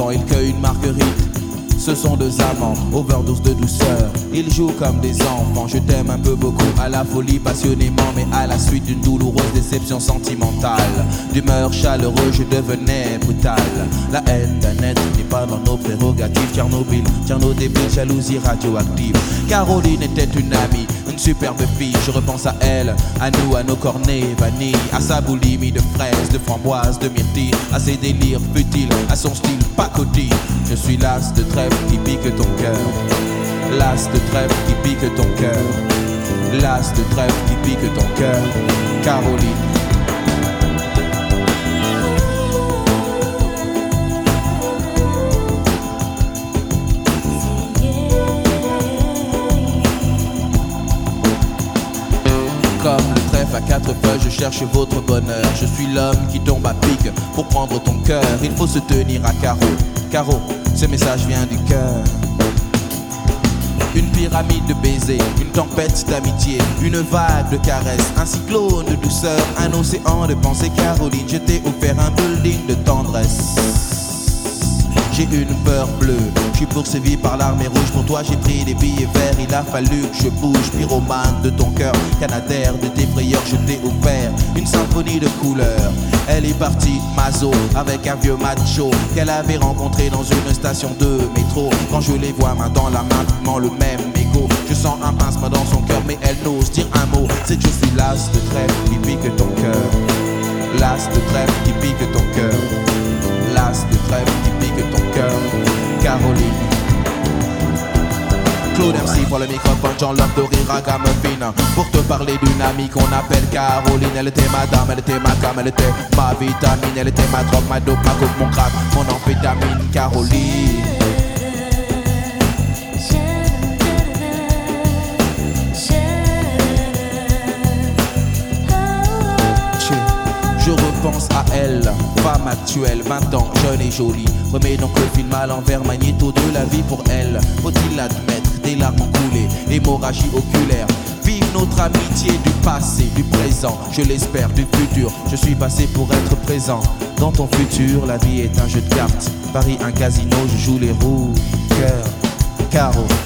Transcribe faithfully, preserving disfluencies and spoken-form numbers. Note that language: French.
quand il cueille une marguerite. Ce sont deux amants, overdose de douceur. Ils jouent comme des enfants, je t'aime un peu beaucoup. À la folie passionnément, mais à la suite d'une douloureuse déception sentimentale. D'humeur chaleureuse, je devenais brutal. La haine d'un être n'est pas dans nos prérogatives. Tchernobyl, Tchernodébile, jalousie radioactive. Caroline était une amie, une superbe fille. Je repense à elle, à nous, à nos cornets vanille, à sa boulimie de fraises, de framboises, de myrtilles, à ses délires futiles, à son style pacotille. Je suis las de trêve qui pique ton cœur, las de trêve qui pique ton cœur, las de trêve qui pique ton cœur, Caroline. Comme le trèfle à quatre feuilles, je cherche votre bonheur. Je suis l'homme qui tombe à pic pour prendre ton cœur. Il faut se tenir à carreau. Caro, ce message vient du cœur. Une pyramide de baisers, une tempête d'amitié, une vague de caresses, un cyclone de douceur, un océan de pensée. Caroline, je t'ai offert un building de tendresse. J'ai une peur bleue, je suis poursuivi par l'armée rouge. Pour toi j'ai pris des billets verts, il a fallu que je bouge. Pyromane de ton cœur, canadair de tes frayeurs, je t'ai offert une symphonie de couleurs. Elle est partie, Mazo, avec un vieux macho qu'elle avait rencontré dans une station de métro. Quand je les vois main dans la main, vivement le même écho. Je sens un pincement dans son cœur, mais elle n'ose dire un mot. C'est que je suis las de trêve qui pique ton cœur, las de trêve qui pique ton cœur, las de trêve qui pique ton cœur, Caroline. Claude M C pour le microphone, Jean-Love de rire à gamme fine. Pour te parler d'une amie qu'on appelle Caroline. Elle était ma dame, elle était ma cam, elle était ma vitamine. Elle était ma drogue, ma dope, ma coupe, mon crack, mon amphétamine, Caroline. Je repense à elle, femme actuelle, vingt ans, jeune et jolie. Remets donc le film à l'envers, magnéto de la vie pour elle. Faut-il l'admettre, des larmes ont coulé, hémorragie oculaire. Vive notre amitié du passé, du présent, je l'espère, du futur. Je suis passé pour être présent. Dans ton futur, la vie est un jeu de cartes. Paris un casino, je joue les roues, cœur, carreau.